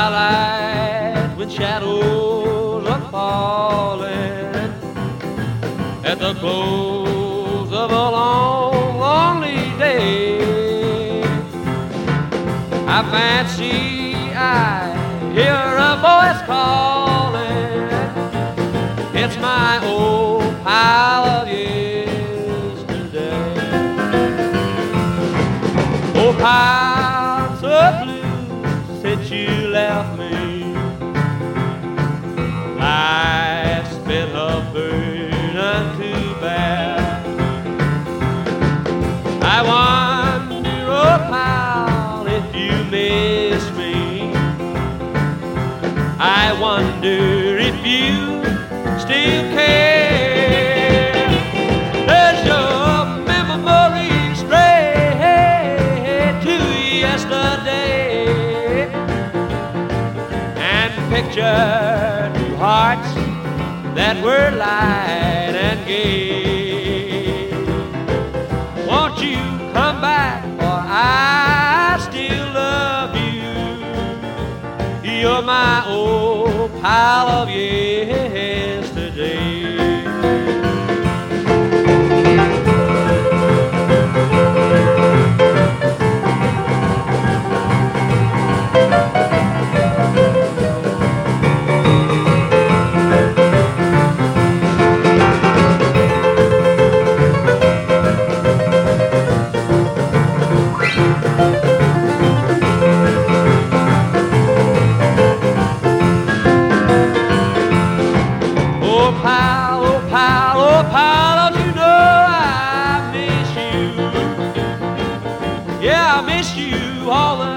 twilight when shadows are falling, at the close of a long, lonely day, I fancy I hear a voice calling. It's my old pal of yesterday. Oh, pal so blue since you left me. Life's been a burden to bear. I wonder, oh pal, if you miss me. I wonder if you still care. Does your memory stray to yesterday and picture two hearts that were light and gay? Won't you come back, for I still love you. You're my old pal of yesterday. Oh pal, don't you know I miss you? Yeah, I miss you all the